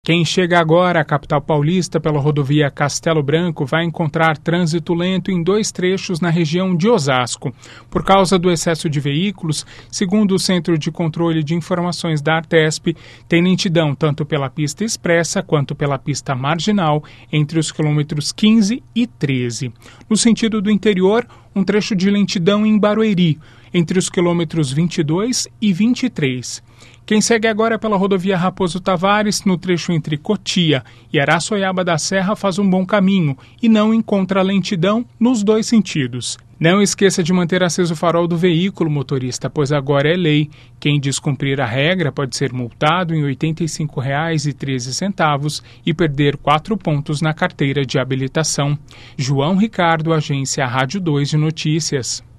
Quem chega agora à capital paulista pela rodovia Castelo Branco vai encontrar trânsito lento em 2 trechos na região de Osasco. Por causa do excesso de veículos, segundo o Centro de Controle de Informações da Artesp, tem lentidão tanto pela pista expressa quanto pela pista marginal entre os quilômetros 15 e 13. No sentido do interior, um trecho de lentidão em Barueri, entre os quilômetros 22 e 23. Quem segue agora pela rodovia Raposo Tavares, no trecho entre Cotia e Araçoiaba da Serra, faz um bom caminho e não encontra lentidão nos 2 sentidos. Não esqueça de manter aceso o farol do veículo, motorista, pois agora é lei. Quem descumprir a regra pode ser multado em R$ 85,13 e perder 4 pontos na carteira de habilitação. João Ricardo, Agência Rádio 2 de Notícias.